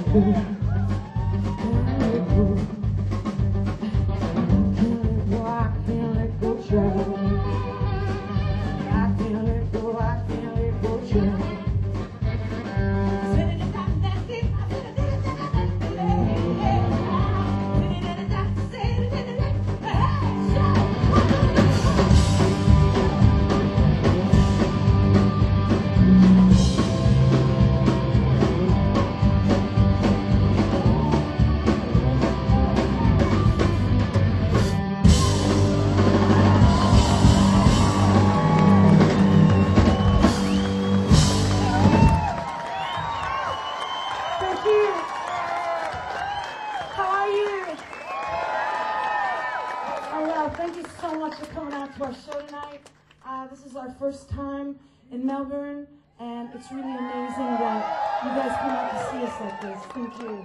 This is our first time in Melbourne, and it's really amazing that you guys come out to see us like this. Thank you.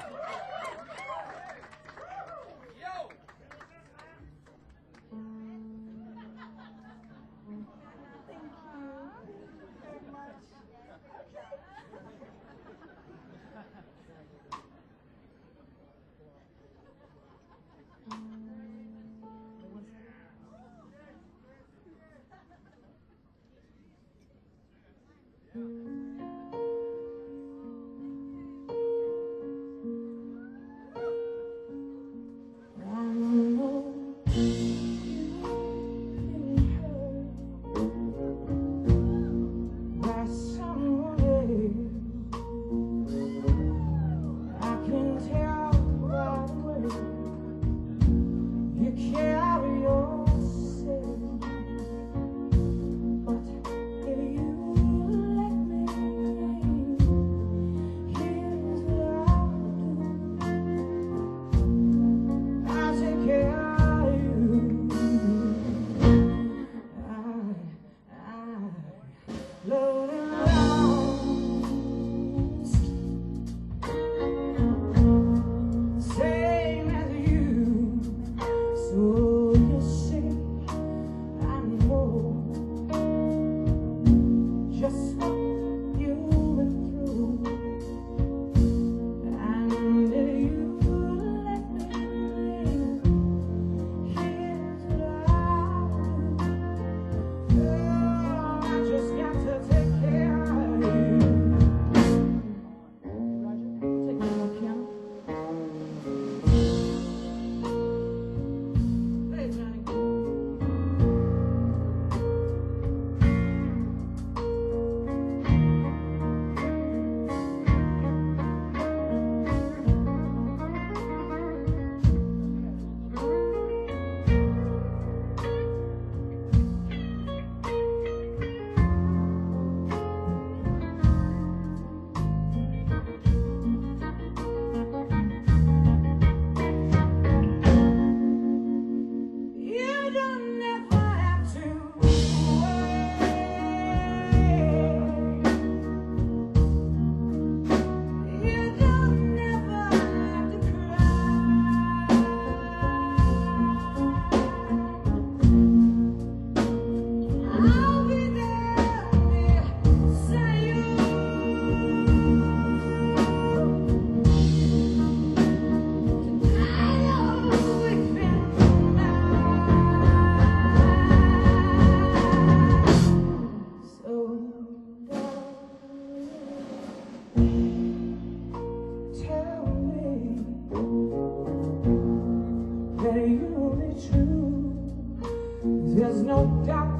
There's no doubt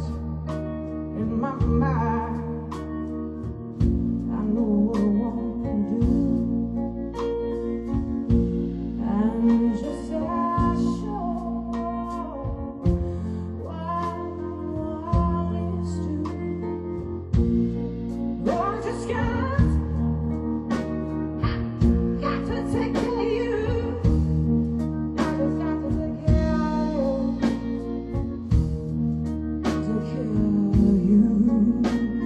in my mind. I know what I want to do, and just as sure what is due. Oh, I just got to take care of you. I just got to take care of you. Take care of you.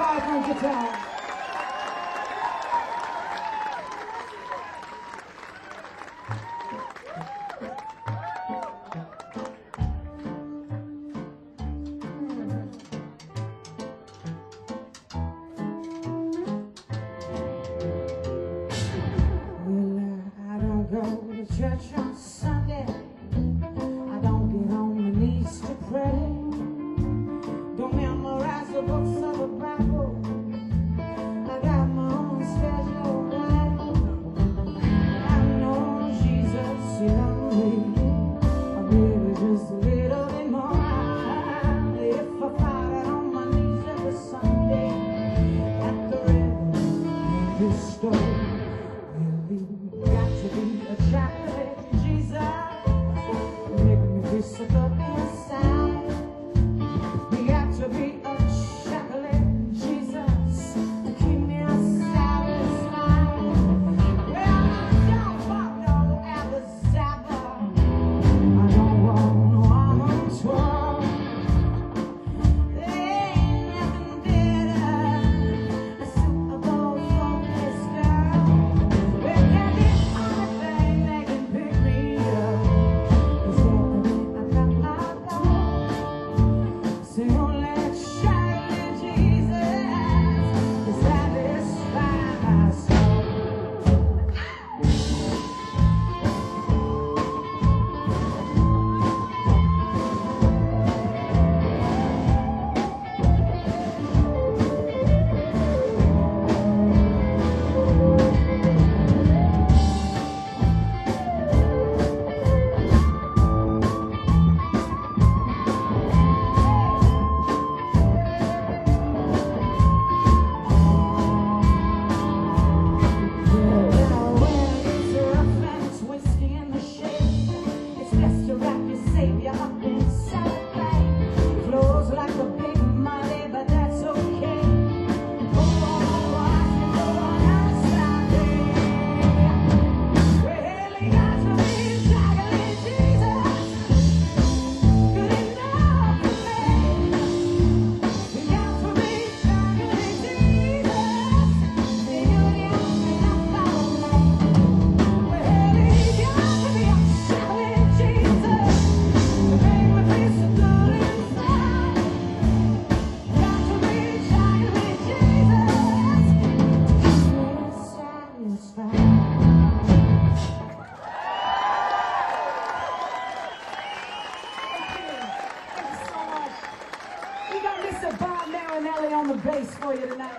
vibrant guitar. Well, I don't go to church on Sunday. I don't get on my knees to pray. Don't memorize the books of the Bible. I got my own special way. I know Jesus, he loved me. I maybe just a little bit more. If I fight on my knees every Sunday at the Red Store, got to be a chocolate Jesus, make me feel so good inside. We got to be a chocolate Jesus to keep me satisfied. Well, I don't want no Abba Zappa. I don't want no almond twirl. There ain't nothing better. A Super Bowl focus girl. Well, can be anything that can pick me up. Is everything I got my goal. Say only chocolate Jesus to satisfy my soul. Now when it's rough and twisty in the shade, it's best to wrap your savior up in cellophane. Flows like a big money, but that's okay. Go on, watch me go on outside there. Well, he got to be chocolate Jesus, good enough for me. He got to be chocolate Jesus, good enough for me. Well, he got to be a chocolate Jesus to make me feel so good inside. Got to be chocolate Jesus to keep me satisfied. Thank you so much. We got Mr. Bob Marinelli on the bass for you tonight.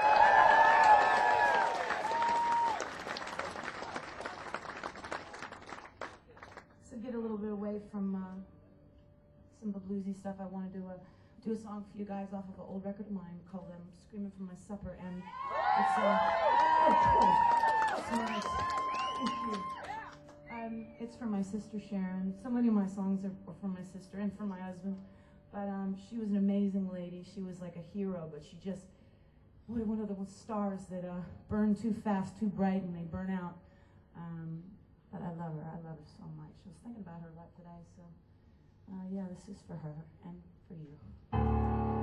So get a little bit away from some of the bluesy stuff. I want to do a song for you guys off of an old record of mine called "Screaming for My Supper," and it's oh cool, that's nice. Thank you. It's for my sister Sharon. So many of my songs are for my sister and for my husband. But she was an amazing lady. She was like a hero, but she just one of those stars that burn too fast, too bright, and they burn out. But I love her. I love her so much. I was thinking about her a lot today. So yeah, this is for her and for you.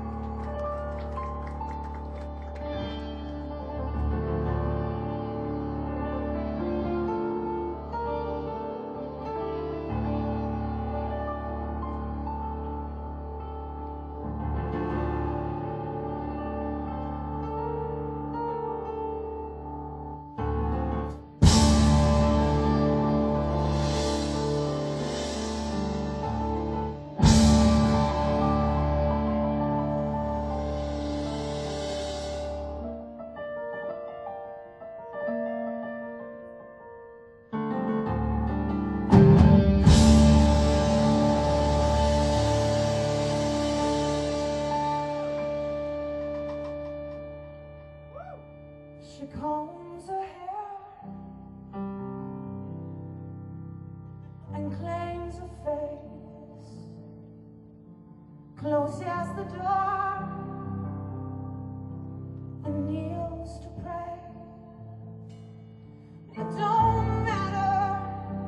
She combs her hair and claims her face, closes the door and kneels to pray. It don't matter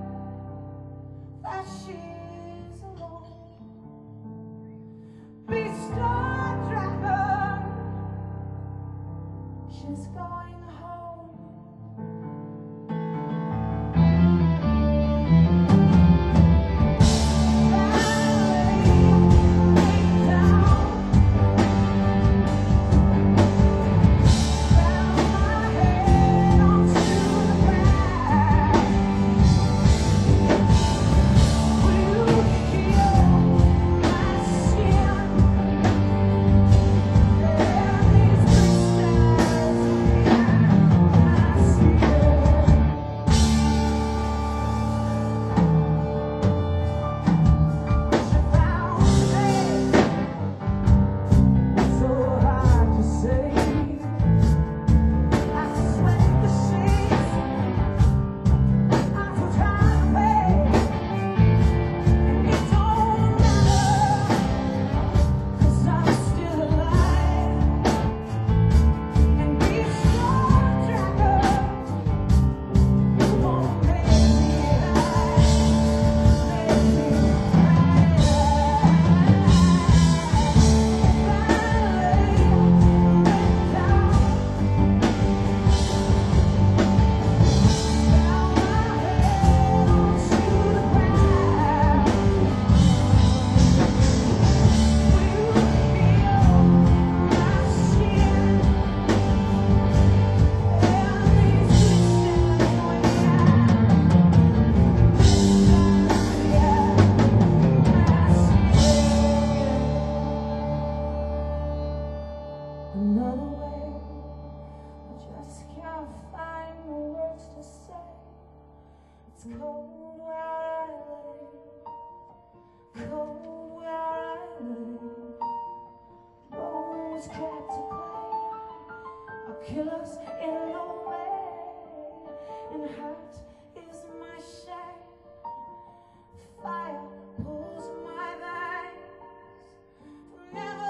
that she's alone. Be star driver she's going home. Another way, I just can't find the words to say. It's cold where I lay, cold where I lay. Bones cracked to clay, I'll kill us in the way. And hurt is my shame, fire pulls my veins. Never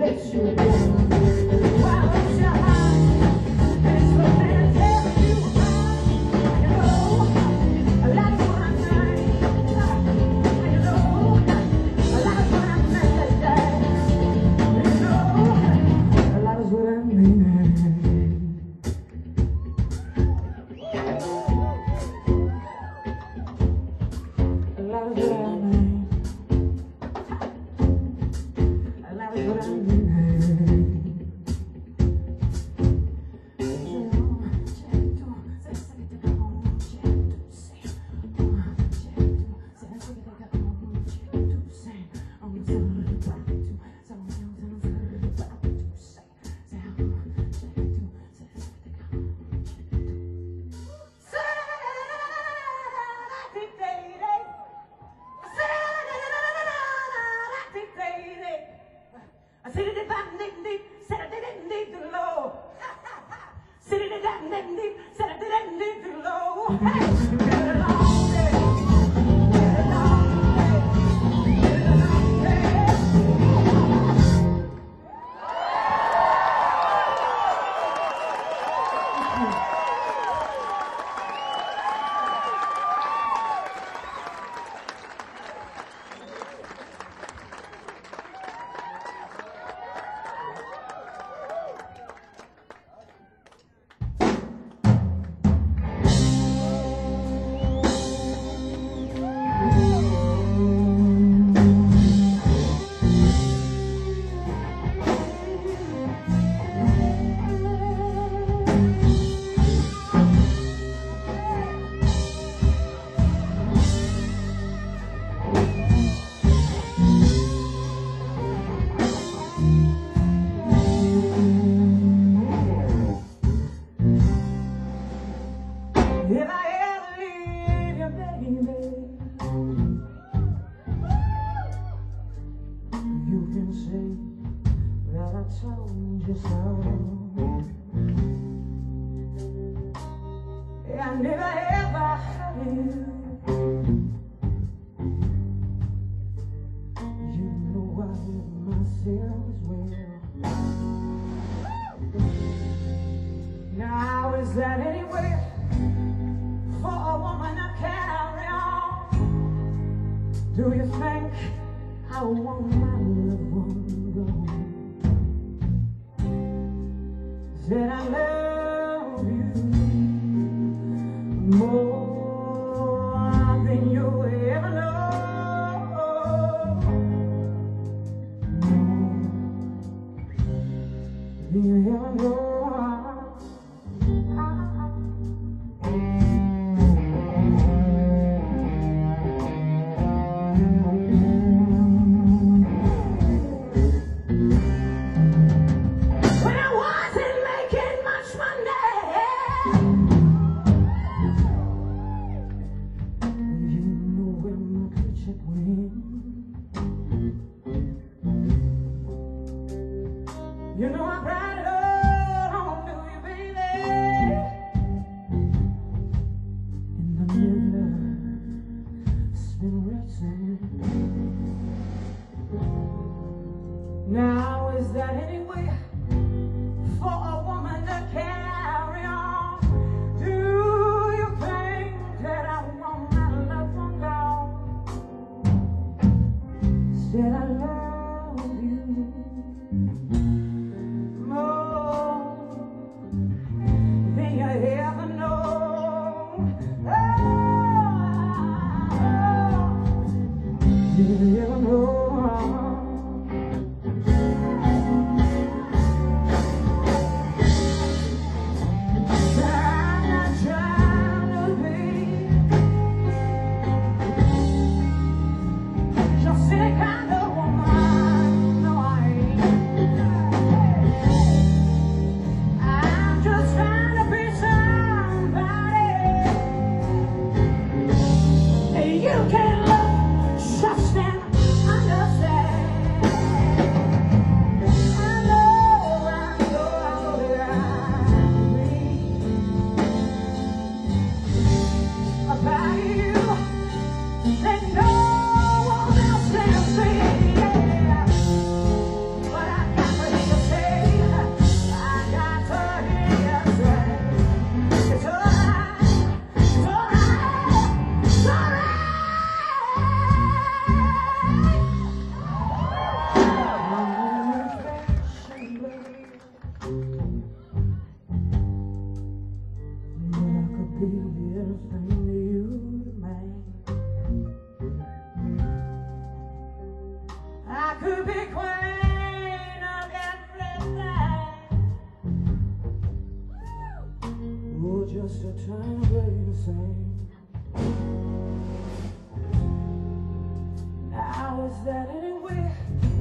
Kind of woman. could be queen of everything. Oh, just a tiny way to sing. Now is that any way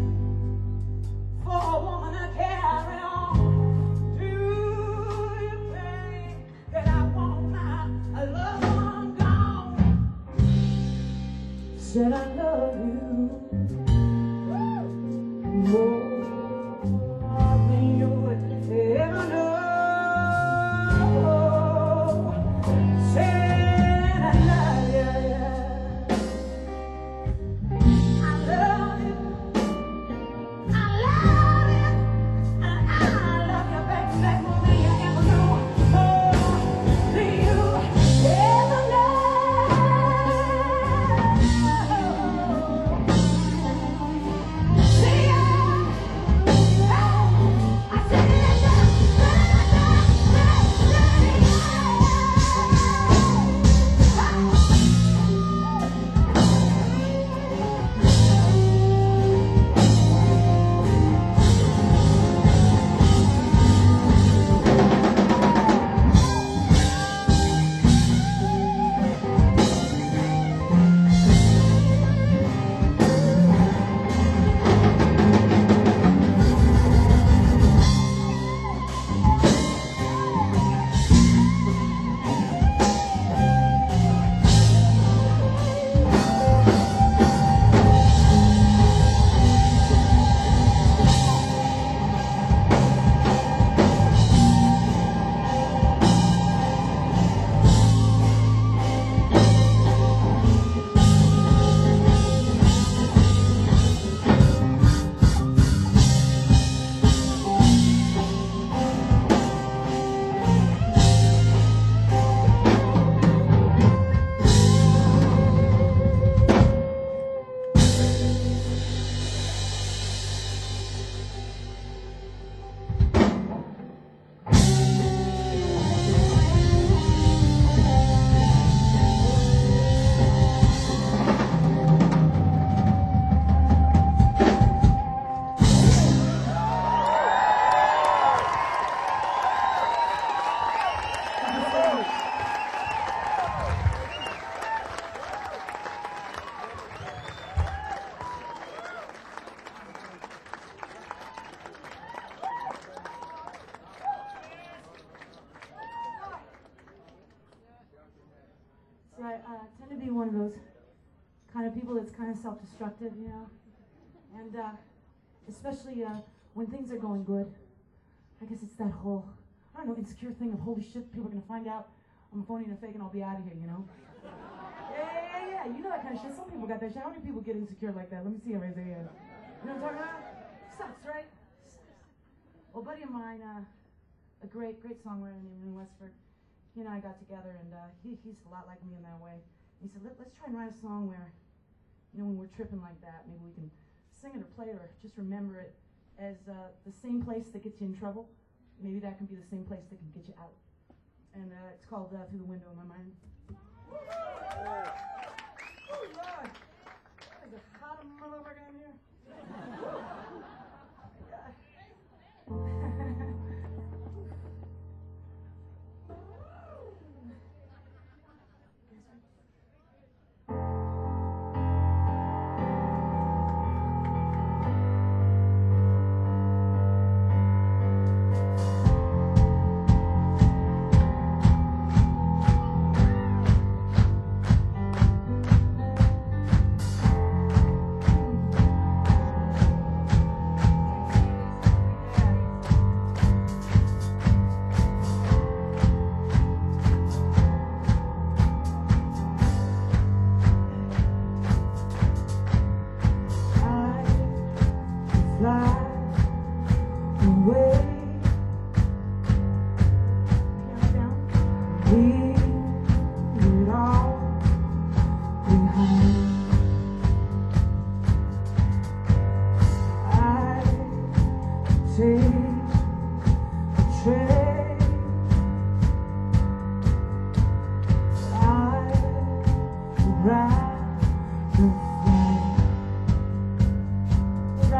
for a woman to carry on? Do you think that I want my loved one gone? Said I love you more than you would ever know. Said I love you, yeah. I love you, I love you, and I love you, baby, more than you ever know, more than you ever know. See ya, I said it. So I tend to be one of those kind of people that's kind of self-destructive, you know, and especially when things are going good. I guess it's that whole, I don't know, insecure thing of holy shit, people are gonna find out I'm phony and a fake and I'll be out of here, you know? Yeah, you know that kind of shit. Some people got that shit. How many people get insecure like that? Let me see you raise your hand. You know what I'm talking about? Sucks, right? Well, a buddy of mine, a great songwriter named Lynn Westford, he and I got together, and he's a lot like me in that way. He said, let's try and write a song where, you know, when we're tripping like that, maybe we can sing it or play it or just remember it as the same place that gets you in trouble. Maybe that can be the same place that can get you out. And it's called Through the Window in My Mind. Oh, Lord. That is a hot motherfucker in here. Oh, my God.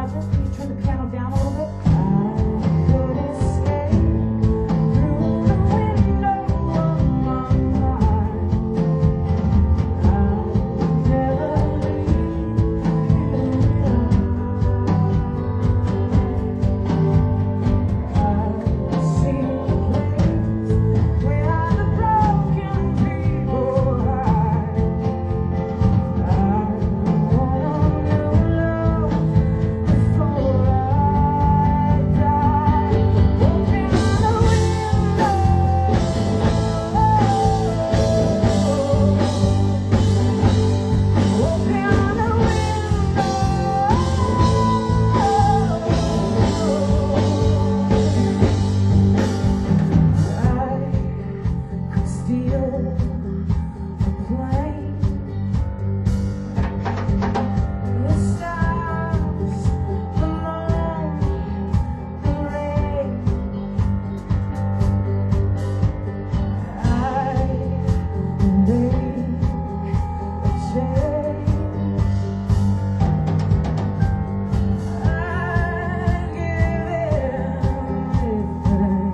Roger, can you turn the piano down a little bit? I could escape through the window of my mind. I'll never leave I've seen the place where the broken people hide. I wanna know love before I die. Open the window. Open the window. I could steal a plane. The stars, the moon, the rain. I make a change. I give everything.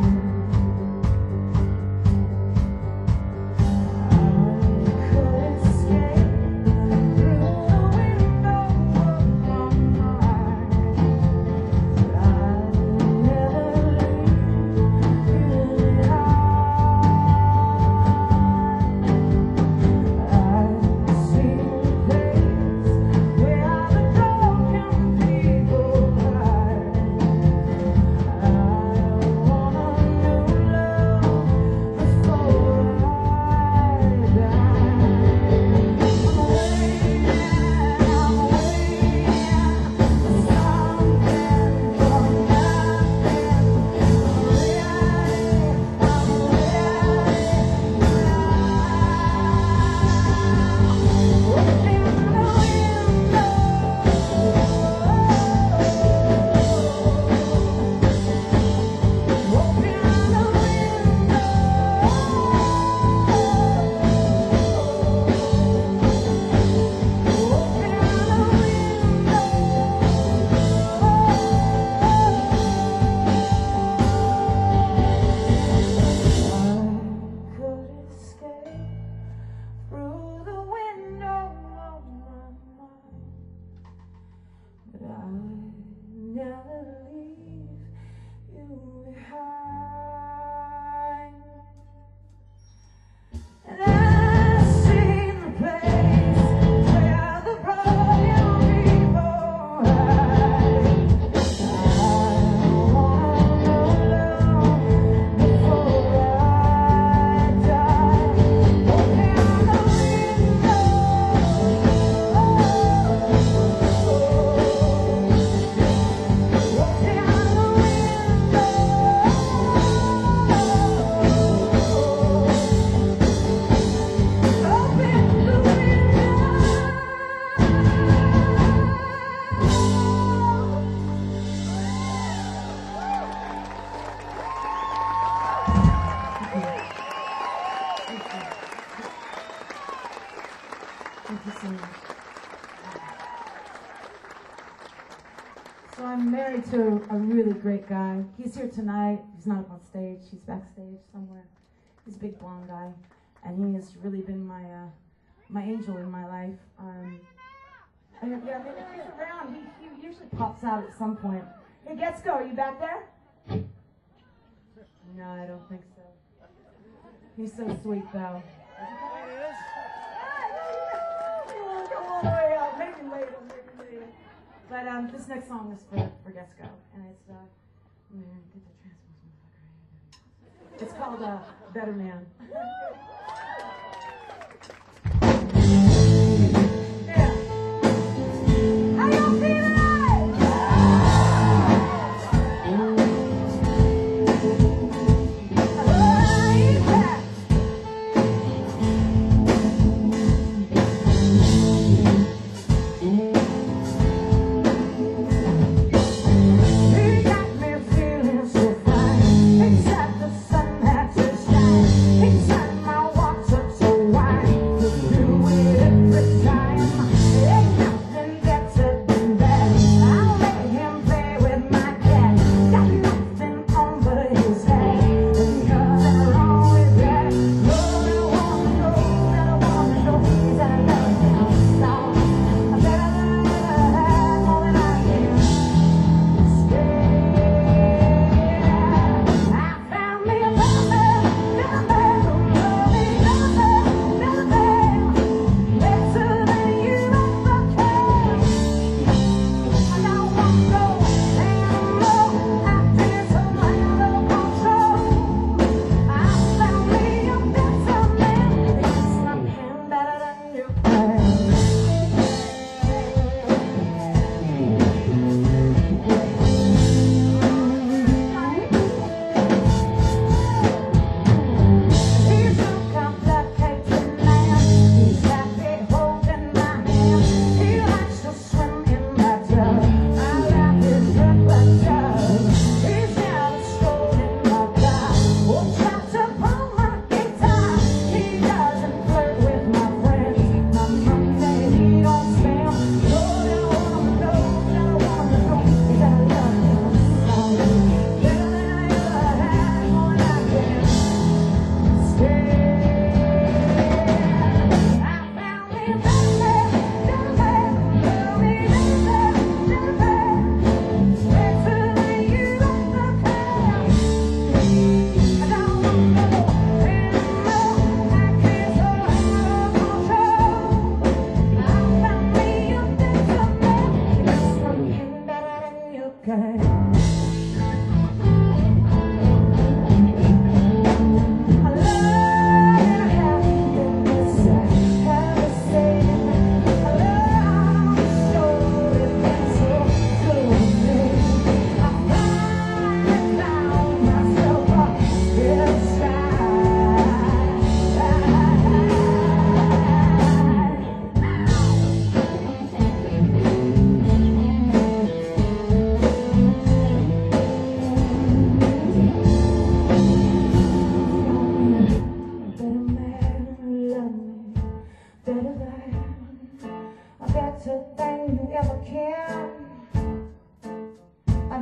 I could escape through the window of my mind. I'll never leave you behind. I've seen the place where the broken people hide. I wanna know love before I die. I'm waiting for something from through the window of my mind, but I never leave you behind. And I've seen the place where the broken people hide. I wanna know love before I die. Open the window. Thank you so much. So I'm married to a really great guy. He's here tonight. He's not up on stage. He's backstage somewhere. He's a big blonde guy, and he has really been my angel in my life. And yeah, maybe if he's around, he usually pops out at some point. Hey, Getsko, are you back there? No, I don't think so. He's so sweet, though. Go all the way out. Maybe later. But this next song is for Getsko, and it's get the transposed motherfucker. It's called Better Man. Yeah. How y'all feeling? Except the sun had to shine inside my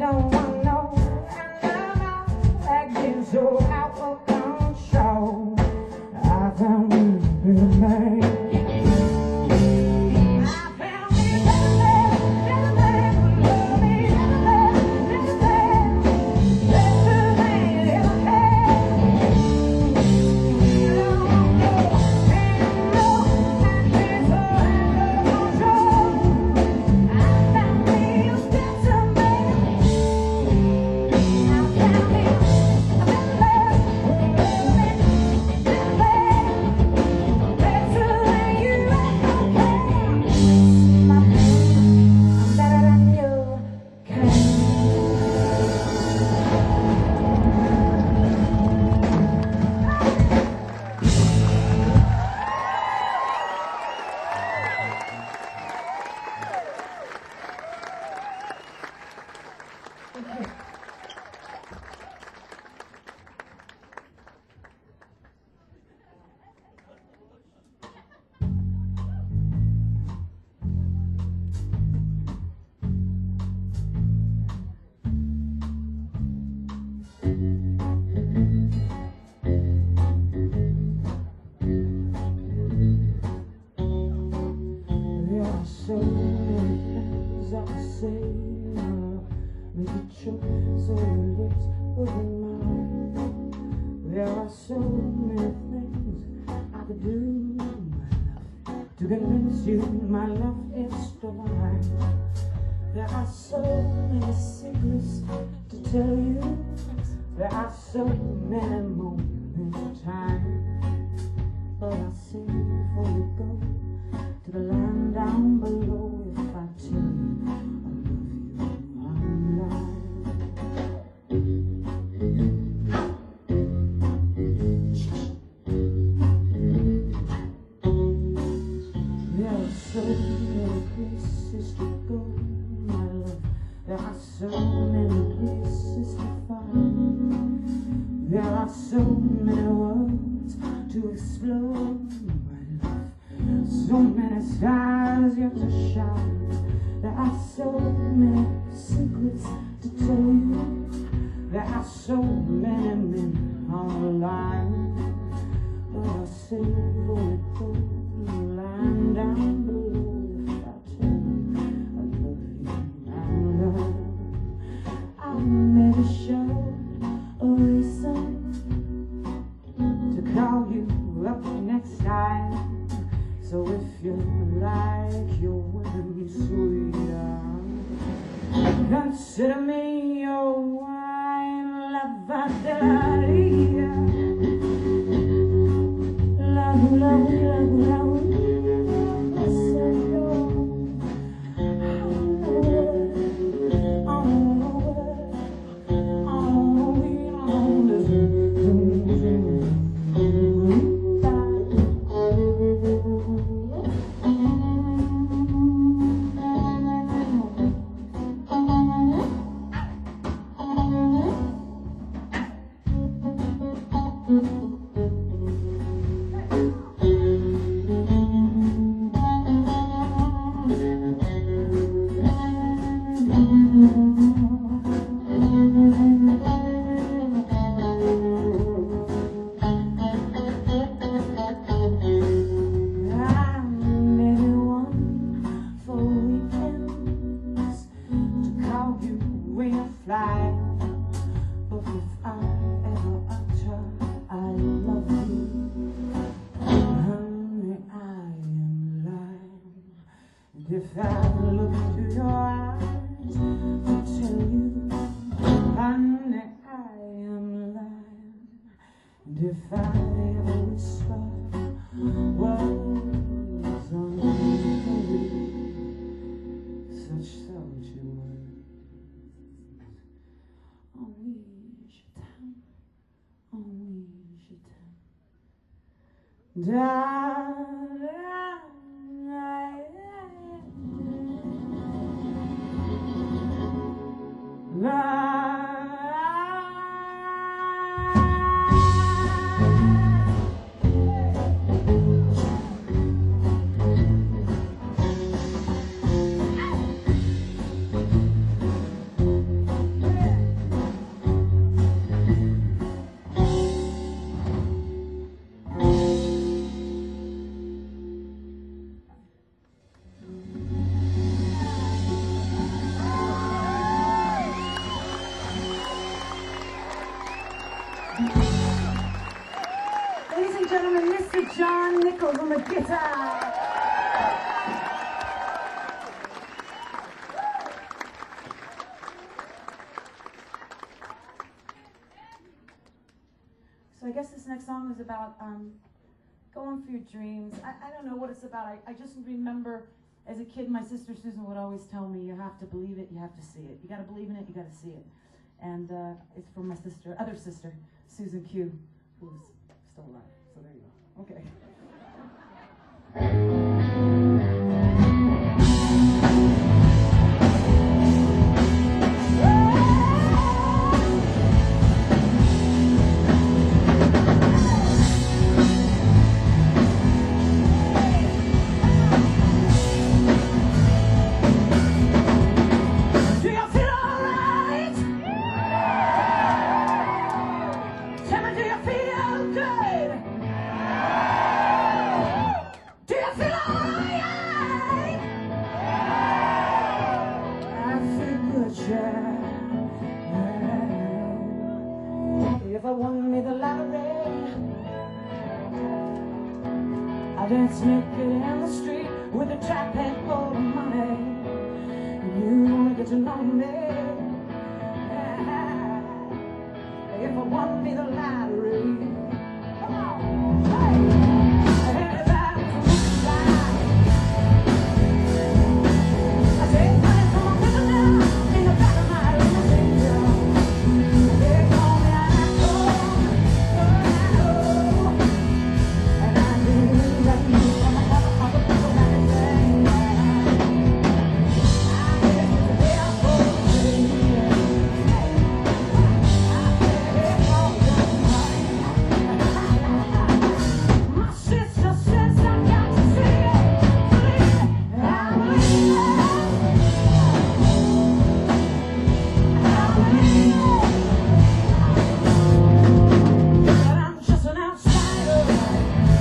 don't want no animal acting so out of control. I found me a man. So many things I could say, make you choke so your lips would be mine. There are so many things I could do, my love, to convince you my love is divine. There are so many secrets to tell you. There are so many moments of time, but I'll save before you go to the land down below. If I tell you I love you, I'm lying. There are so many places to go, my love. There are so many places to find. There are so many worlds to explore, my love. So many stars yet to shine. There are so many secrets to tell you. There are so many men on the line, but I'll save for it all, lying down below. If I tell you I love you, I love you, I'll never show a reason to call you up next time. So if you like your women sweeter, consider me your wine lavandera. Love, love, love, love. I said no. If I look into your eyes to tell you, honey, I am lying. And if I ever whisper words on you, such soldier words, on we should time, on we should time, darling. John Nichols on the guitar. So I guess this next song is about going for your dreams. I don't know what it's about. I just remember as a kid, my sister Susan would always tell me, you have to believe it, you have to see it. You got to believe in it, you got to see it. And it's for my sister, other sister, Susan Q, who's still alive. So there you go. Okay. If I won me the lottery, I'd dance naked in the street with a trap head full of money. You only get to know me if I won me the lottery. Come on, hey, everybody from this side. I say, honey, come on with me now in the back of my limousine. They call me and I believe that you from a lot of other people that is saying I guess they are my sister says I got to see it, believe it, I believe it, but I'm just an outsider.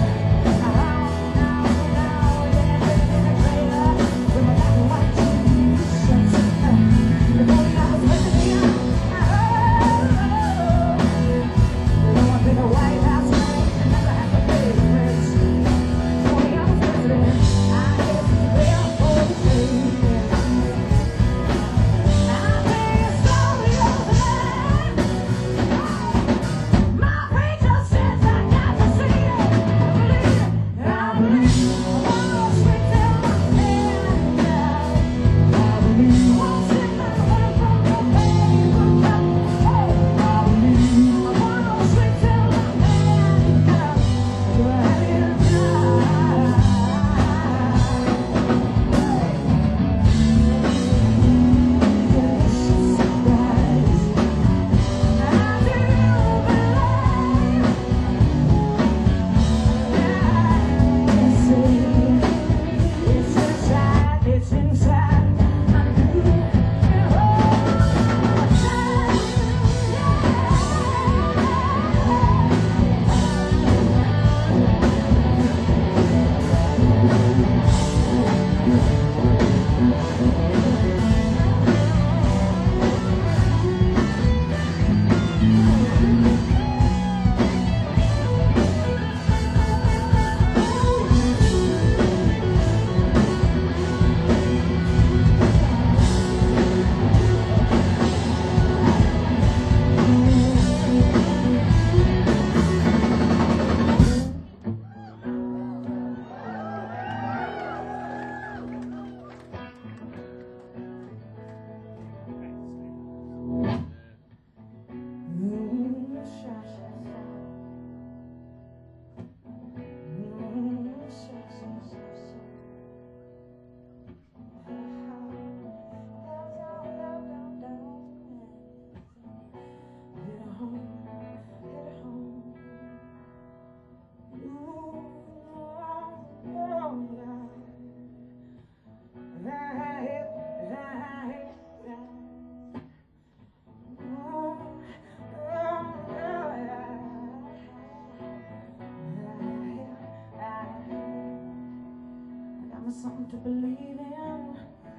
Something to believe in.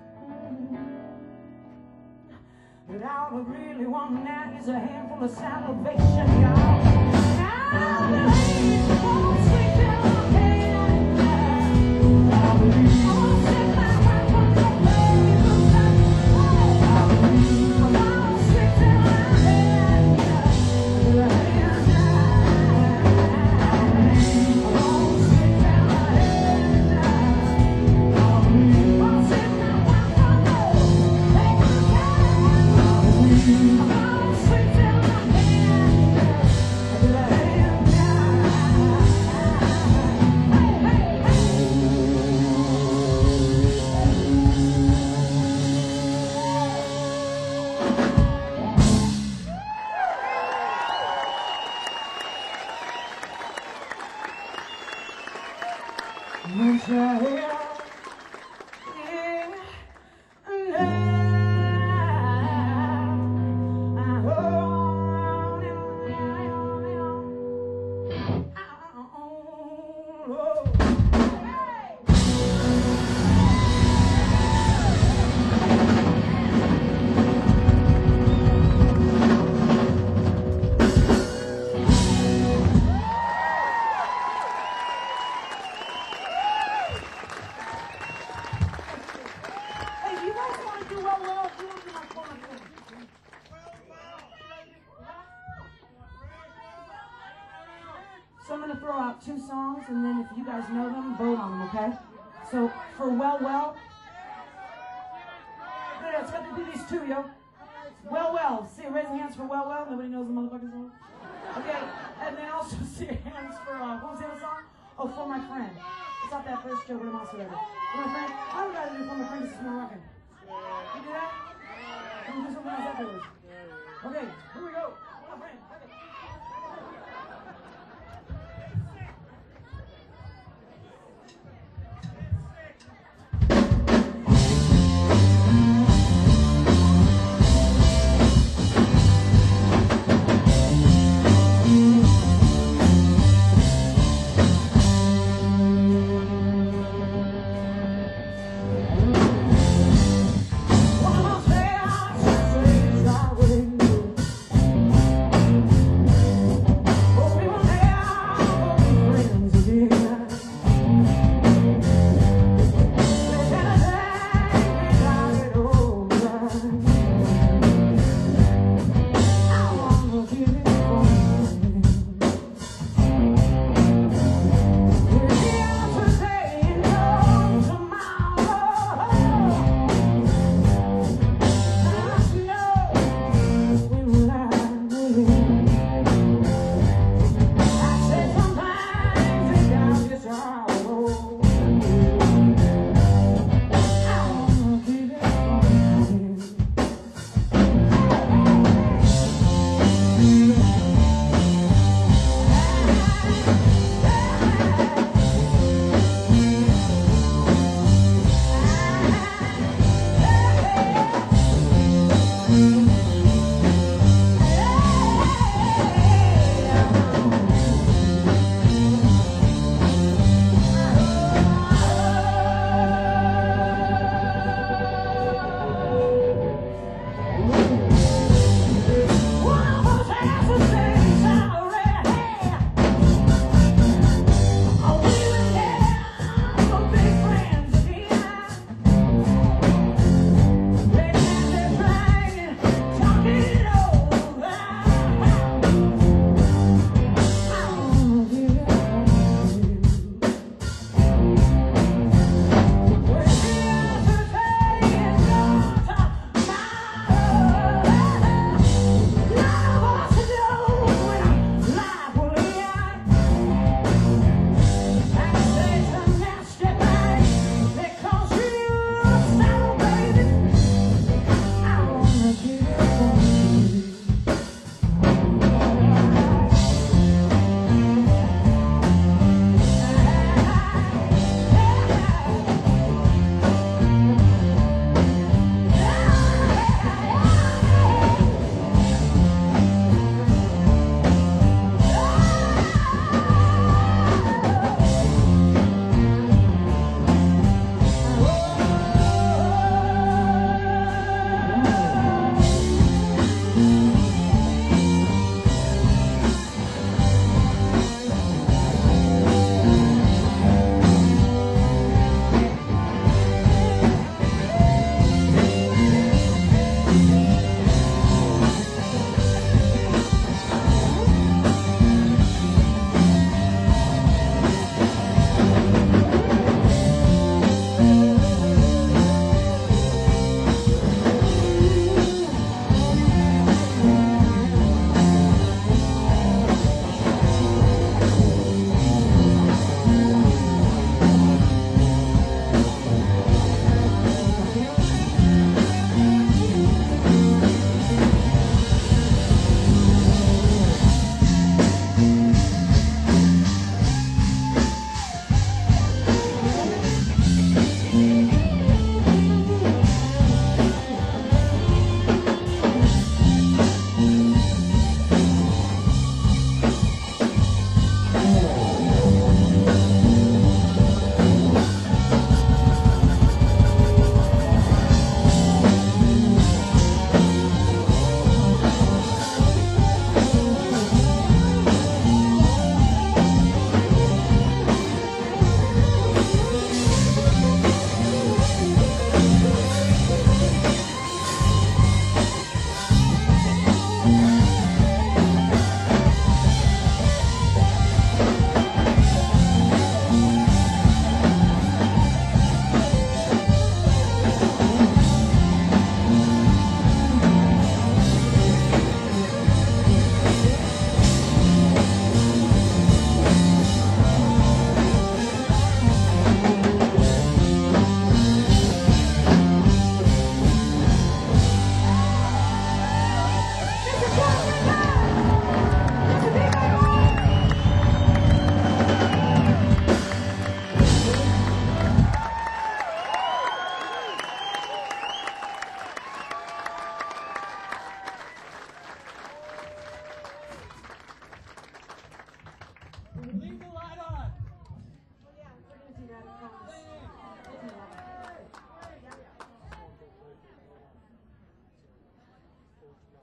But all I really want now is a handful of salvation, y'all. I believe, oh, sweet gonna throw out 2 songs, and then if you guys know them, vote on them, okay? So for Well Well, yeah, it's got to be these 2, yo. Well Well, see, raise your hands for Well Well. Nobody knows the motherfucking song. Okay, and then also see your hands for what was the other song? Oh, For My Friend. It's not that first joke, but I'm also ready. For My Friend. I would rather do For My Friend. This is more rockin'. You do that? Can we do something else afterwards? Okay, here we go. For My Friend. Okay.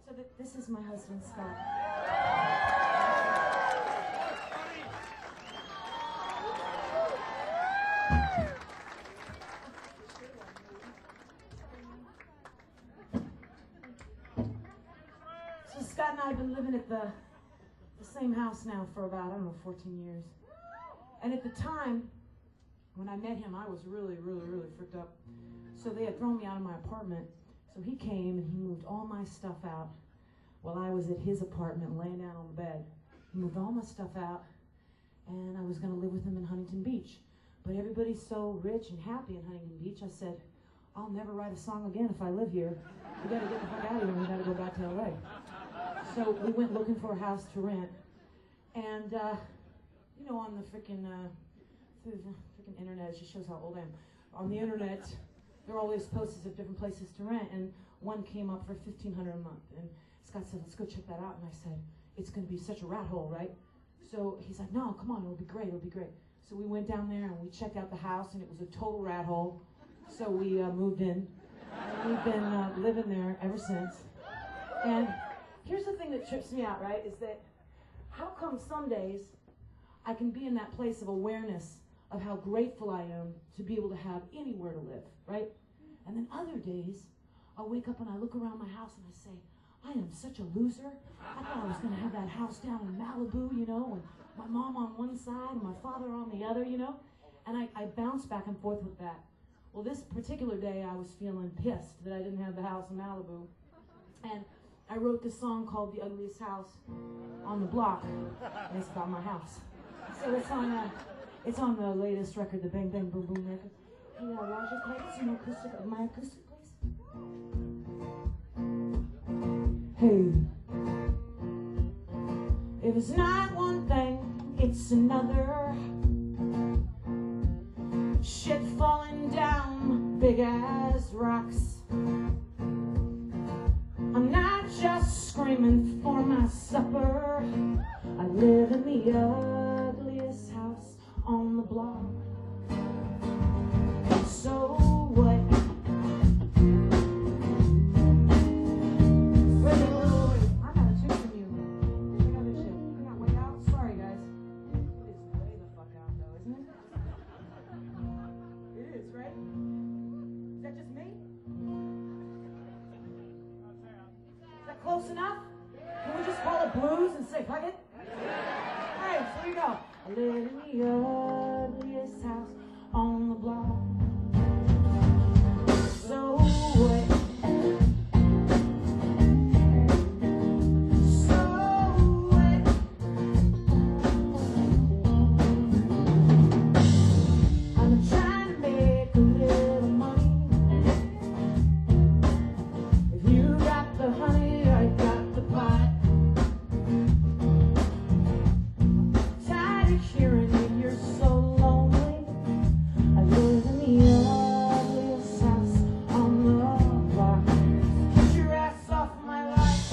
So this is my husband, Scott. So Scott and I have been living at the same house now for about, I don't know, 14 years. And at the time, when I met him, I was really freaked up. So they had thrown me out of my apartment. So he came and he moved all my stuff out while I was at his apartment laying down on the bed. He moved all my stuff out, and I was going to live with him in Huntington Beach. But everybody's so rich and happy in Huntington Beach, I said, I'll never write a song again if I live here. We got to get the fuck out of here. We got to go back to LA. So we went looking for a house to rent. And, you know, on the freaking internet, it just shows how old I am. On the internet, there are all these posters of different places to rent, and one came up for $1,500 a month. And Scott said, let's go check that out. And I said, it's going to be such a rat hole, right? So he's like, no, come on, it'll be great, it'll be great. So we went down there and we checked out the house, and it was a total rat hole. So we moved in, and we've been living there ever since. And here's the thing that trips me out, right, is that how come some days I can be in that place of awareness of how grateful I am to be able to have anywhere to live, right? And then other days, I'll wake up and I look around my house and I say, I am such a loser. I thought I was going to have that house down in Malibu, you know, and my mom on one side and my father on the other, you know? And I bounce back and forth with that. Well, this particular day, I was feeling pissed that I didn't have the house in Malibu. And I wrote this song called The Ugliest House on the Block, and it's about my house. So it's on the latest record, the Bang Bang Boom Boom record. Hey, Roger, can I get some acoustic, my acoustic, please? Hey, if it's not one thing, it's another. Shit falling down, big as rocks. I'm not just screaming for my supper. I live in the ugliest house on the block. So what? Wait. I got a tune from you. I got this shit. I got way out. Sorry, guys. It's way the fuck out, though, isn't it? It is, right? Is that just me? Is that close enough? Can we just call it blues and say fuck it? Alright, so here we go. I live in the ugliest house on the block. So what? I'm trying to make a little money. If you got the honey, I got the pie. Tired of hearing that you're so lonely. I live in the ugliest house on the block. Get your ass off my life.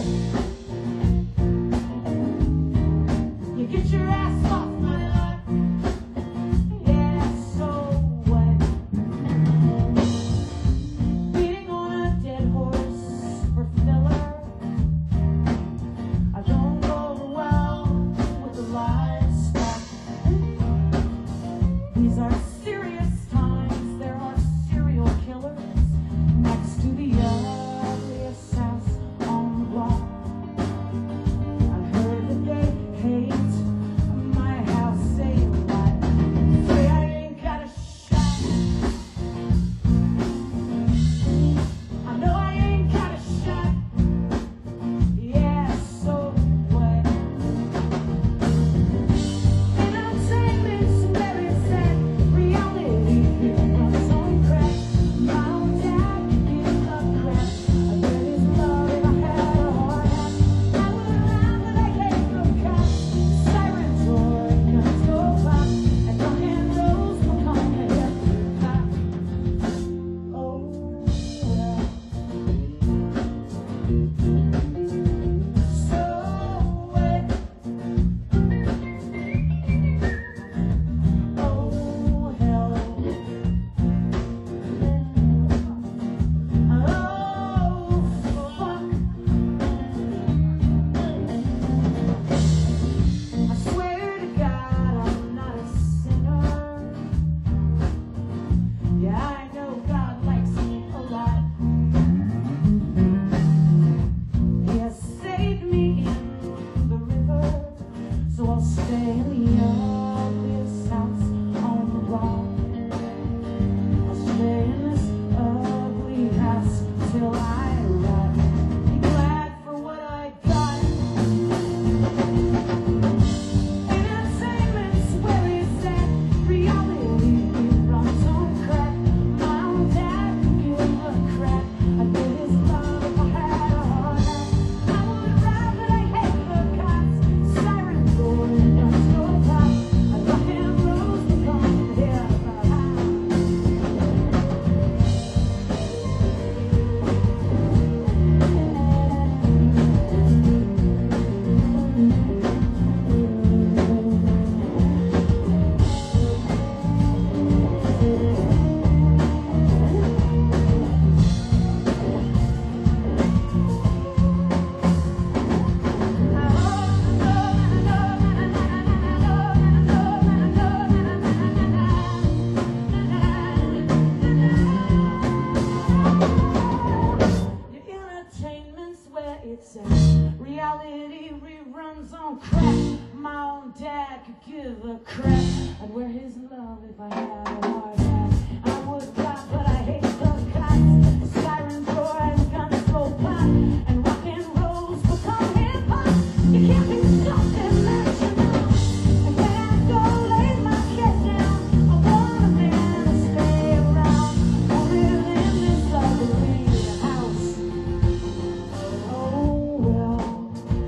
You get your ass off my life. Yeah, so what? Beating on a dead horse for filler. It's a reality reruns on crack. My own dad could give a crap. I'd wear his love if I had a hard hat. I would rock, but I hate the cops. The sirens roar and guns go pop, and rock and roll's become hip hop. You can't be something that you know. And when I go lay my head down, I want a man to stay around. Won't live in this ugly house. Oh well.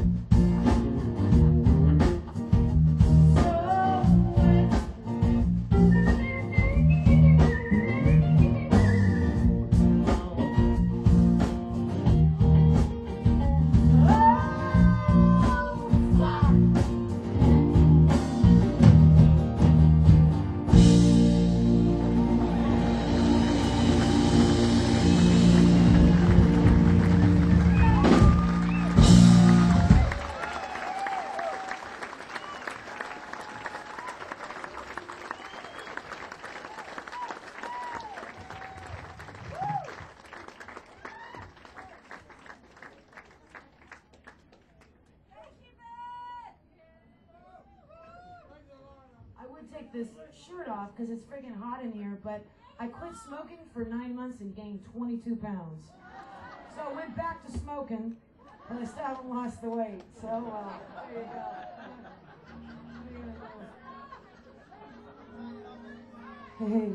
Take this shirt off because it's friggin' hot in here, but I quit smoking for 9 months and gained 22 pounds. So I went back to smoking, but I still haven't lost the weight. So, there you go. Hey.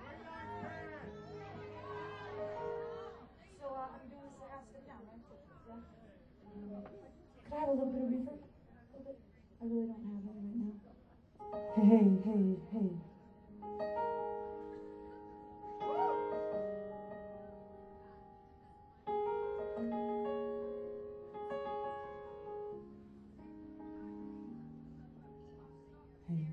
So, I'm doing this last step down, right? Yeah. Could I have a little bit of reverb? A little bit? I really don't have any right now. Hey, hey, hey. Hey.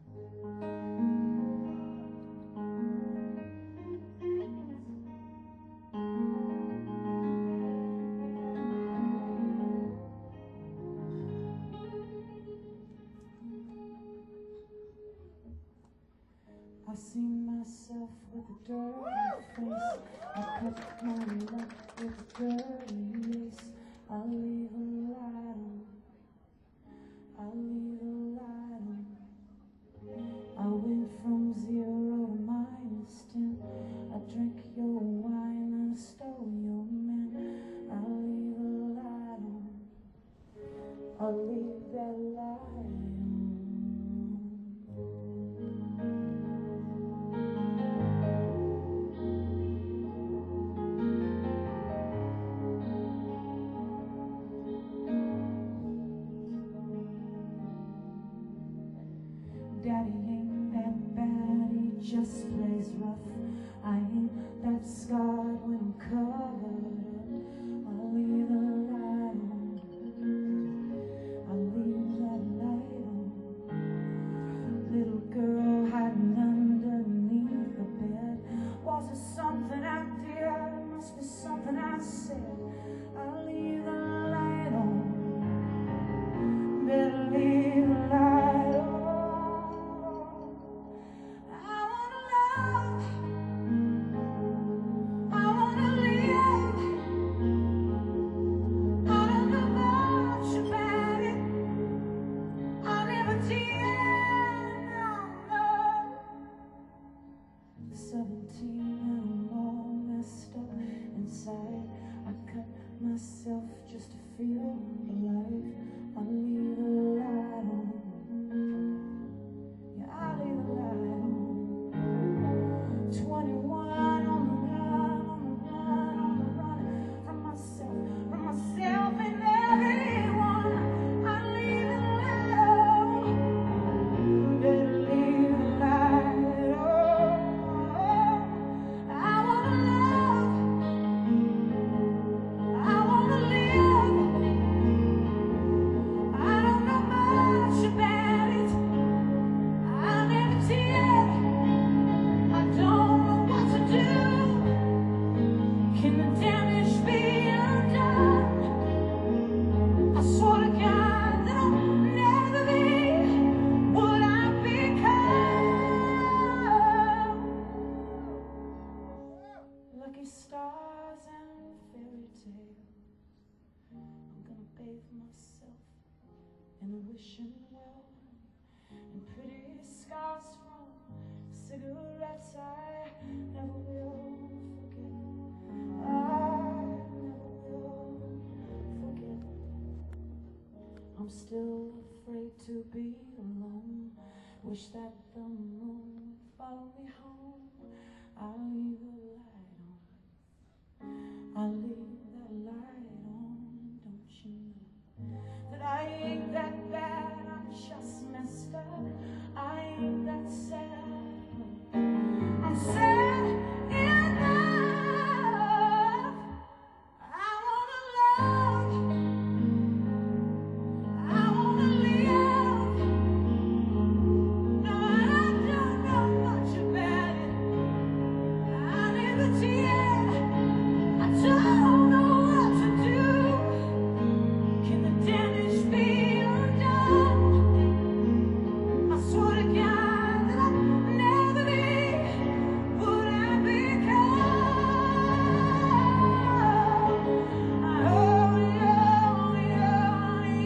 I see myself with a dirty face. I cut my lip with a dirty lace. I leave a light on. I leave a light on. I went from 0 to -10. I drank your wine and I stole your man. I leave a light on. I leave that light on. Daddy ain't that bad, he just plays rough. I ain't that scarred when I'm covered up. I'll leave the light on. I'll leave that light on. Little girl hiding underneath the bed. Was it something I did? Must be something I said. I'll leave the light on. Better leave the light on. Myself just to feel alive. I'll leave the light on. Yeah, I'll leave the light on. 21 on the run, on the run, on the run from myself and everyone. I'll leave the light on. Better leave the light on. I wanna love. I wanna live. myself and wishing well, and pretty scars from cigarettes I never will forget. I never will forget. I'm still afraid to be alone. Wish that the moon would follow me home. I'll leave the light on. I'll leave that light on. Don't you know that I ain't that bad? I'm just messed up. I ain't that sad. I'm sad enough. I wanna love. I wanna live. No, I don't know much about it. I never did. I don't know what to do. Can the damage be undone? I swear to God that I'll never be what I become. Oh, yo, yo,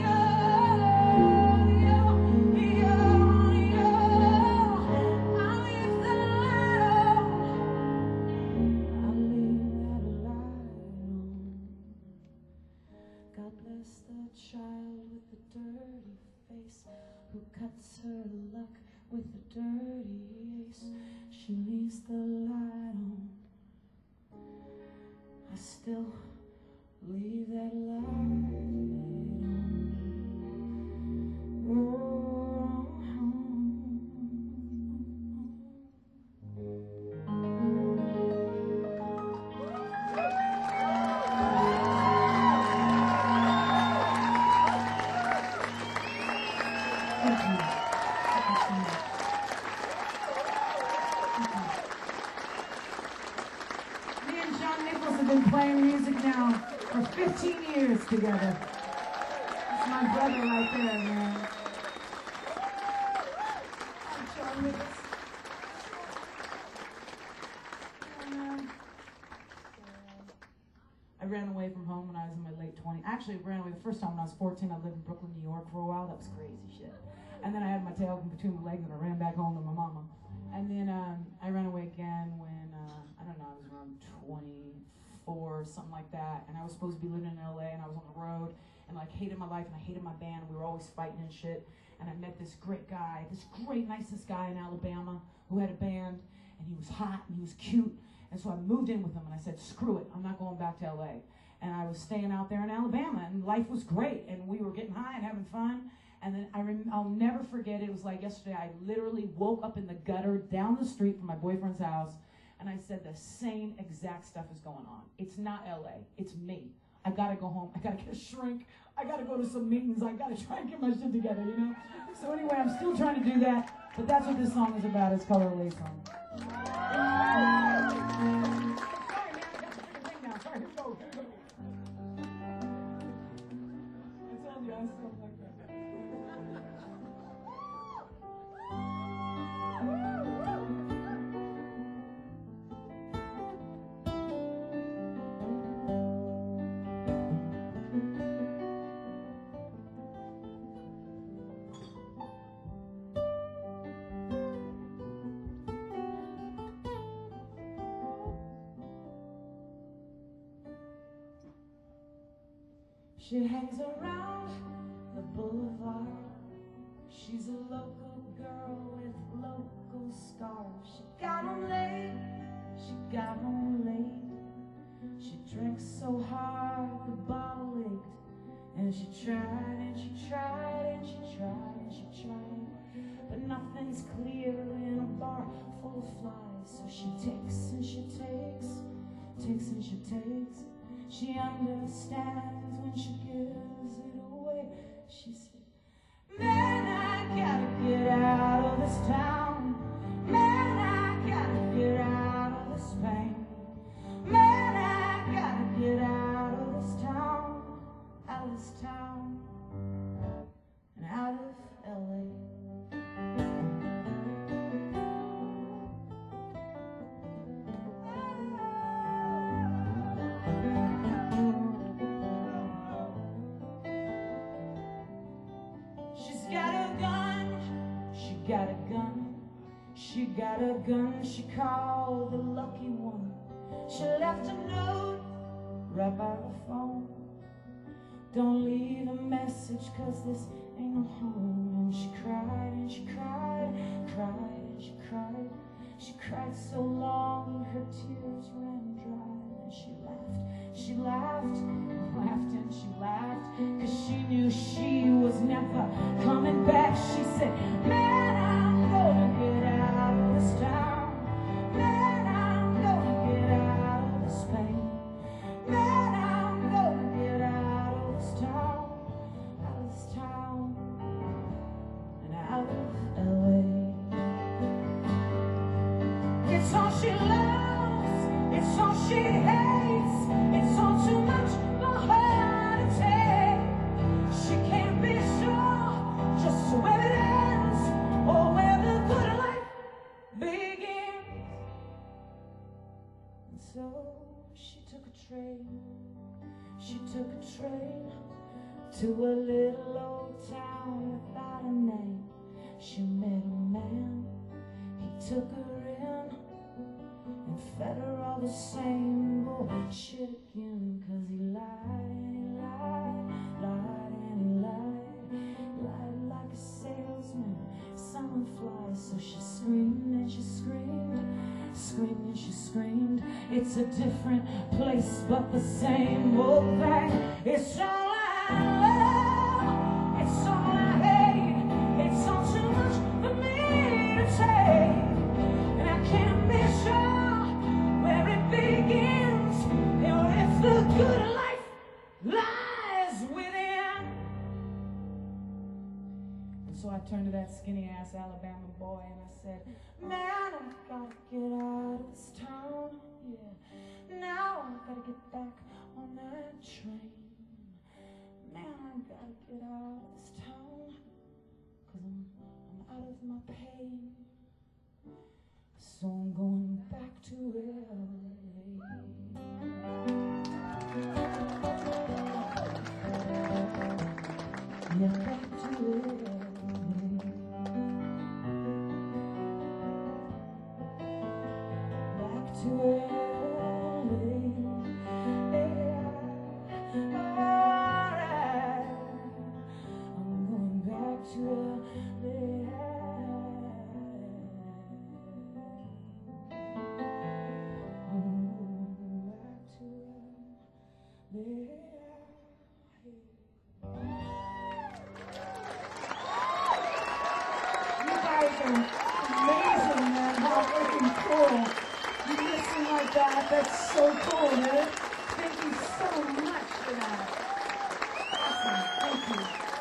yo, yo, yo, I leave the light on. I leave that light on. God bless the child with the dirty face who cuts her luck with a dirty ace. She leaves the light on. I still leave that light on. Thank you. Thank you so much. Me and John Nichols have been playing music now for 15 years together. That's my brother right there, man. I'm John Nichols. Yeah, man. I ran away from home when I was in my late 20s. Actually, I ran away the first time when I was 14. I lived in Brooklyn, New York for a while. That was crazy shit. And then I had my tail between my legs and I ran back home to my mama. And then I ran away again when, I don't know, I was around 24, something like that. And I was supposed to be living in LA and I was on the road and like hated my life and I hated my band. We were always fighting and shit. And I met this great guy, this great, nicest guy in Alabama who had a band and he was hot and he was cute. And so I moved in with him and I said, screw it, I'm not going back to LA. And I was staying out there in Alabama and life was great and we were getting high and having fun. And then I'll never forget it. It was like yesterday. I literally woke up in the gutter down the street from my boyfriend's house, and I said the same exact stuff is going on. It's not LA. It's me. I gotta go home. I gotta get a shrink. I gotta go to some meetings. I gotta try and get my shit together, you know? So anyway, I'm still trying to do that, but that's what this song is about. It's called A Lace Song. Sorry, man. I got the freaking thing now. Sorry, here we go. I told you I was something like that. She hangs around the boulevard. She's a local girl with local scars. She got on late, she got on late. She drank so hard the bottle ached. And she tried and she tried and she tried and she tried. But nothing's clear in a bar full of flies. So she takes and she takes, takes and she takes. She understands when she gives it away. She said, man, I gotta get out of this town. Man, I gotta get out of this pain. Man, I gotta get out of this town, out of this town, and out of LA. She got a gun she called the Lucky One. She left a note right by the phone. Don't leave a message, 'cause this ain't no home. And she cried and she cried, cried and she cried. She cried so long her tears ran dry. And she laughed, laughed and she laughed, 'cause she knew she was never coming back. She said, man, I'm gonna get out of this town. Man, I'm gonna get out of this pain. Man, I'm gonna get out of this town, out of this town, and out of LA. It's all she loves, it's all she hates, it's all too much for her to take. She can't be sure just where it ends or where the good life begins. And so she took a train to a little old town without a name. She met a man, he took her in and fed her all the same bullshit again. 'Cause he lied and he lied, lied and he lied, lied like a salesman, selling flies. So she screamed and she screamed, screamed and she screamed. It's a different place but the same old thing. It's all I love, it's all I hate, it's all too much for me to take. And I can't be sure where it begins or if the good life lies within. And so I turned to that skinny ass Alabama boy and I said, man, I've got to get out of this town, yeah. Now I've got to get back on that train. Man, I've got to get out of this town, 'cause I'm out of my pain. So I'm going back to LA. Yeah, back to LA. Back to LA. Yeah. Alright. I'm going back to LA. Amazing, man. How freaking cool. You listen like that. That's so cool, man. Thank you so much for that. Awesome. Thank you.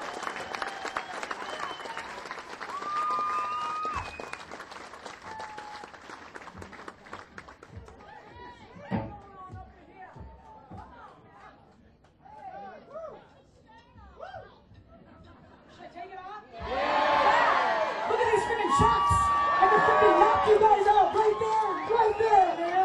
Should I take it off? Yeah. Look at these freaking trucks. I can freaking knock you guys out right there, man.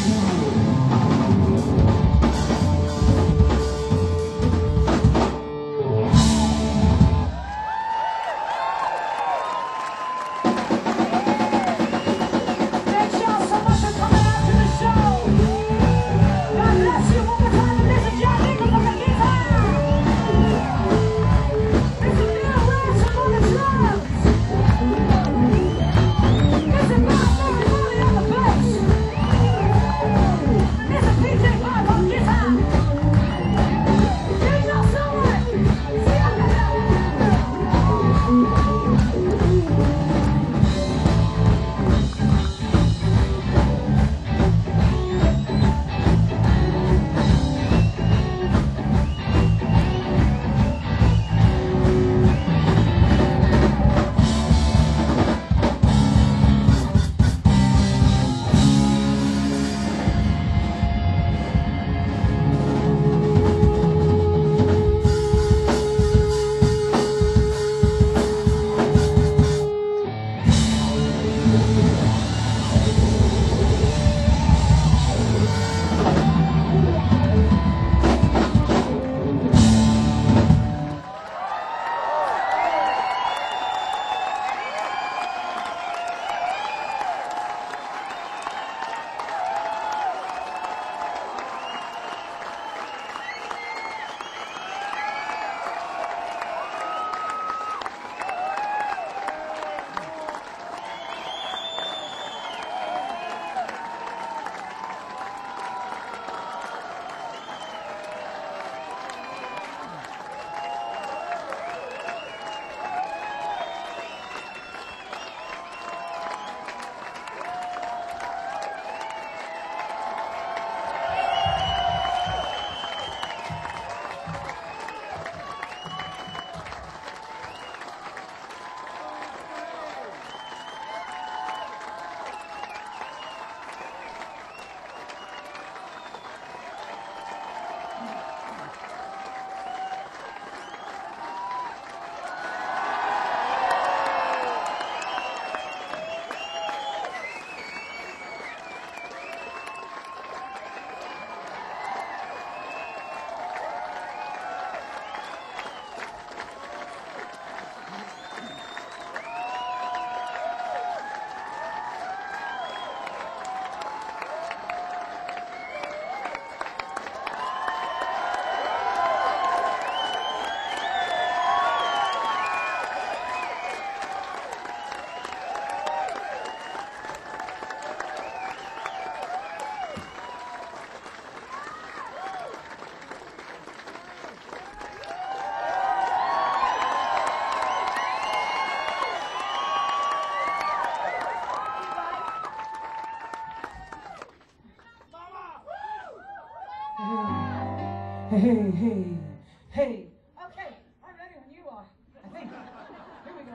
Hey, hey, hey. Okay, I'm ready when you are, I think. Here we go,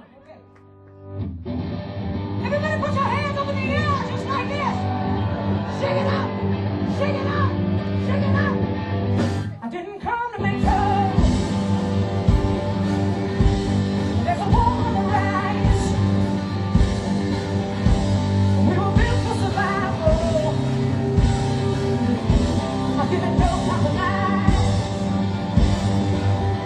okay. Everybody put your hands up in the air, just like this. Shake it up, shake it up, shake it up. I didn't come to make trouble. There's a war on the rise. We were built for survival. I didn't know how to lie.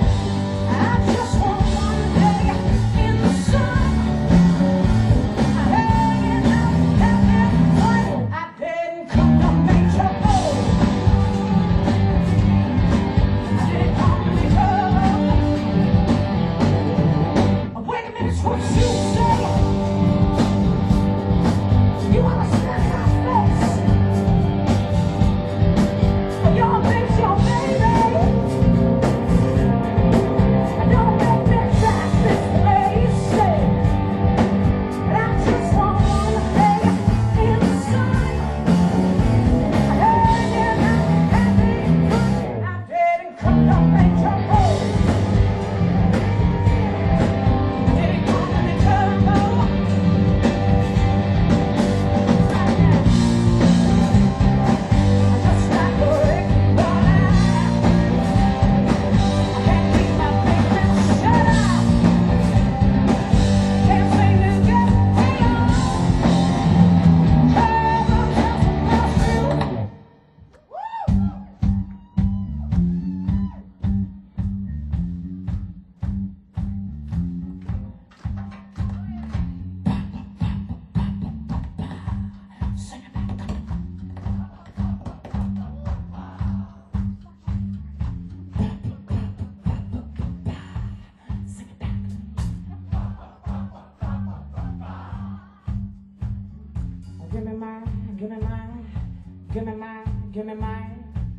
Give me mine, give me mine.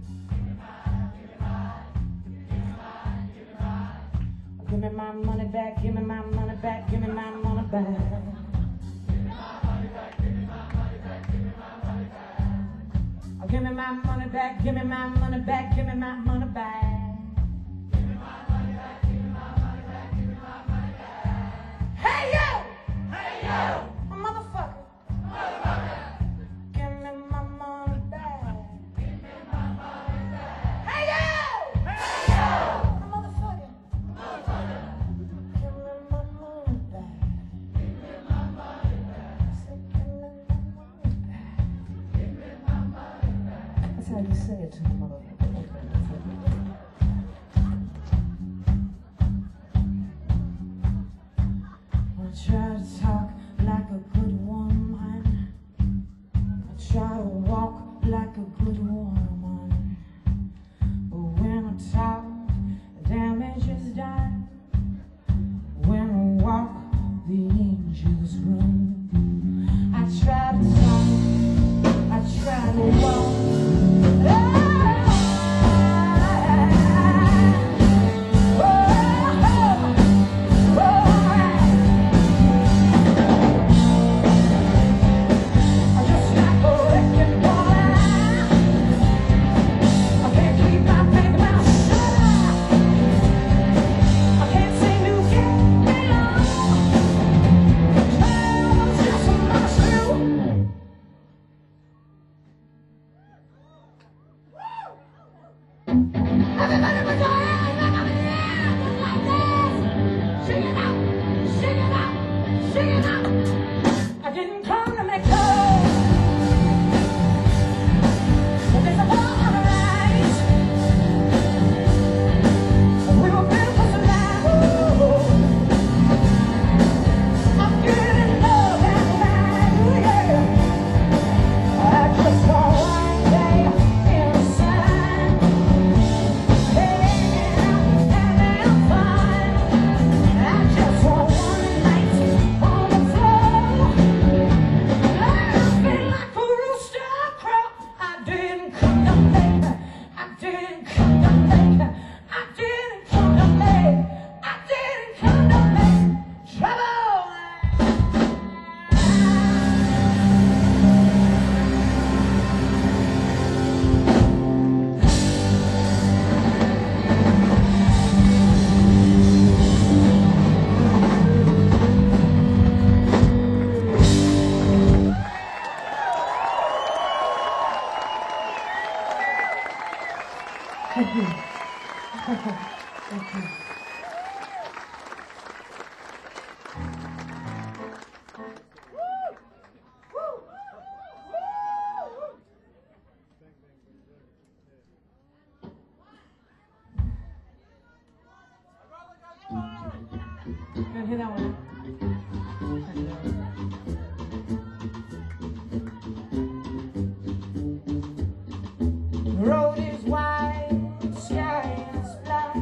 Give me my money back, give me my money back, give me my money back. Give me my money back, give me my money back, give me my money back. Hey you! Hey you! Motherfucker! Give me my money back. Hey you! Hey you! Motherfucker! Give me my money back. I said, give me my money back. That's how you say it to the motherfucker. I try to talk like a good woman. I try to walk like a good woman. But when I talk, the damage is done. When I walk, the angels run. I try to talk, I try to walk. Thank you. Thank you. Can't hear that one. The road is wide, the sky is black.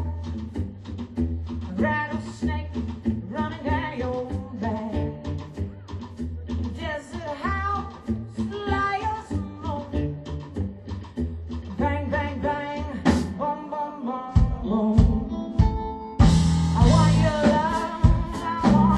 A rattlesnake running down your back. Desert house, liar's moon. Bang, bang, bang, boom, boom, boom, boom. I want your love, I want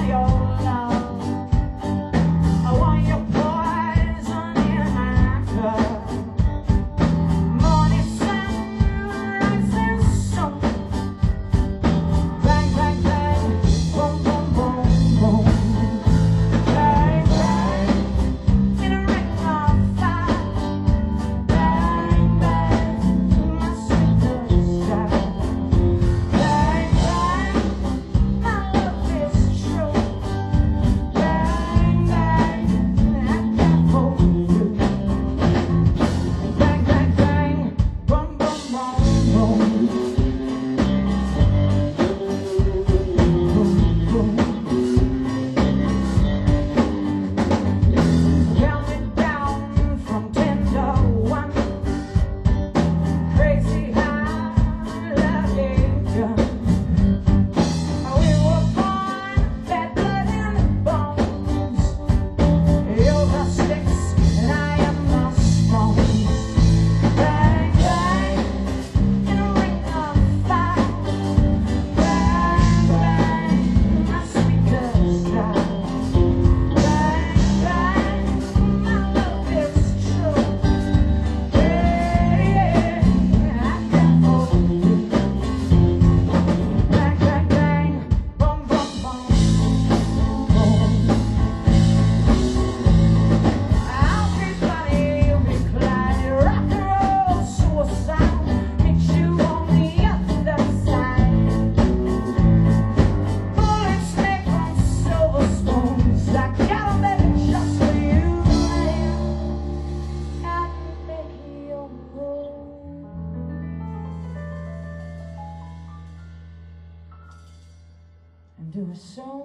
do a song.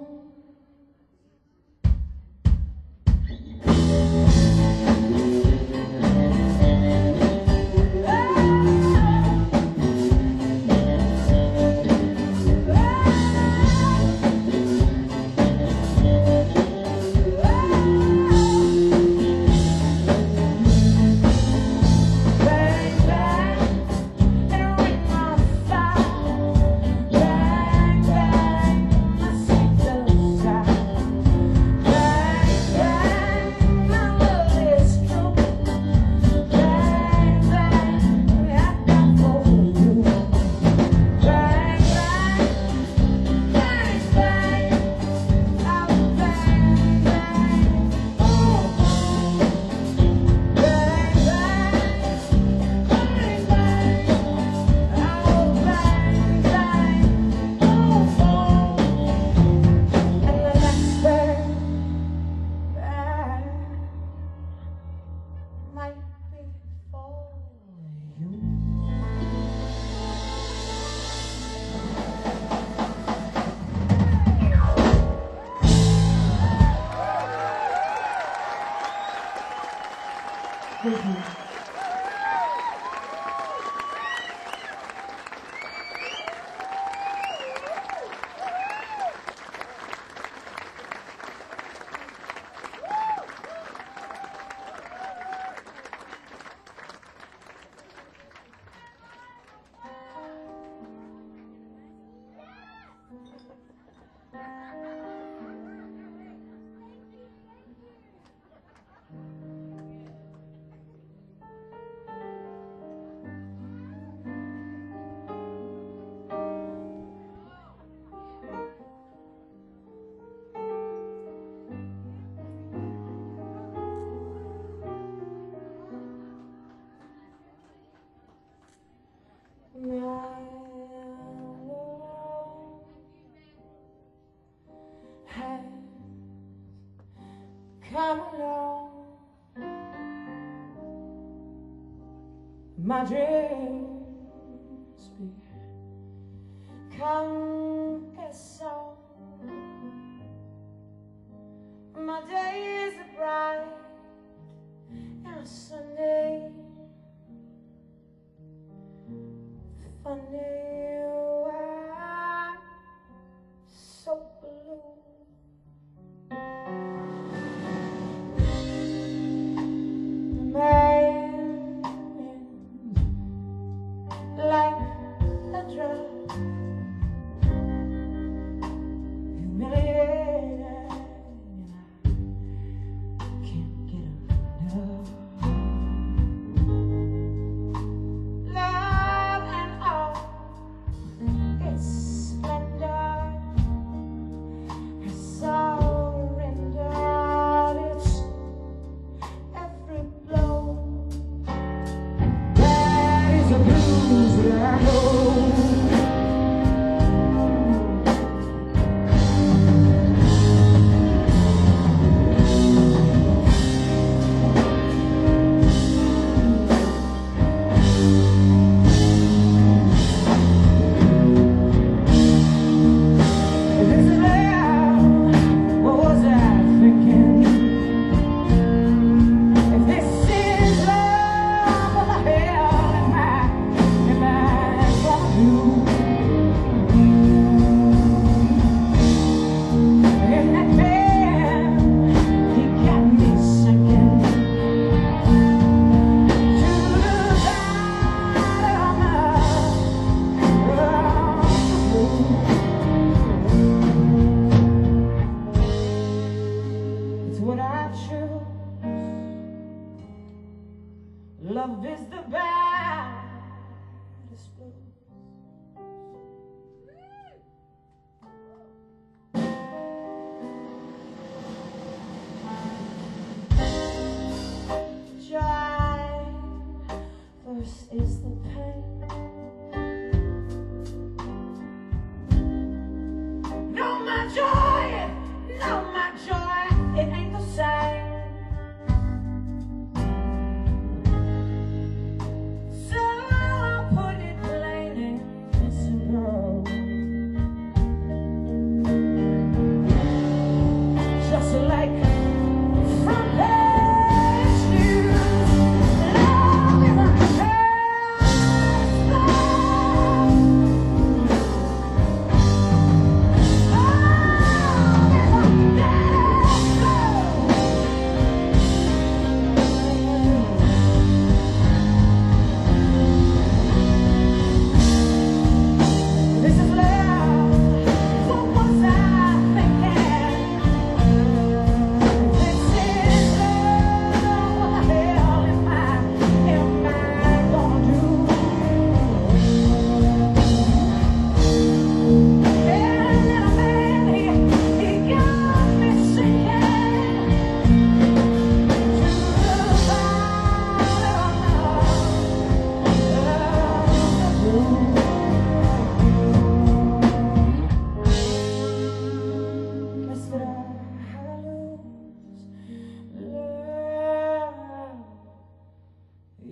Thank you. Come along, my dreams become a song. My days are bright and sunny. Funny, I'm so blue. Like a drum, humiliated, and I can't get enough. Love and all its splendor has surrendered its every blow. That is a blues that I know. Love is the baddest blues. Joy first is the pain. No, my joy, it ain't the same.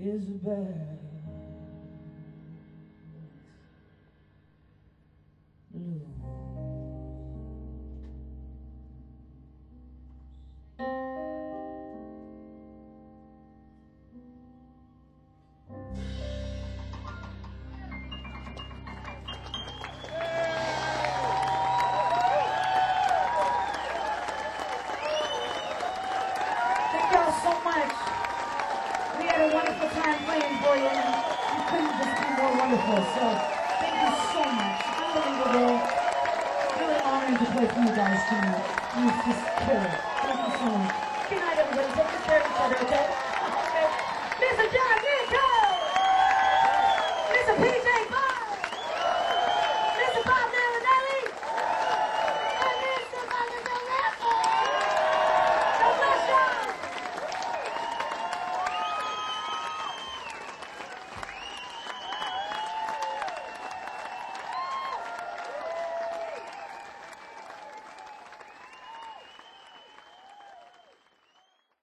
is bad news. Thank y'all so much. We had a wonderful time playing for you, and you couldn't just be more wonderful. So thank you so much. Unbelievable. Really honored to play for you guys tonight. You just killed it. Thank you so much. Good night, everybody. Take good care of each other, okay? Okay. Mr. John!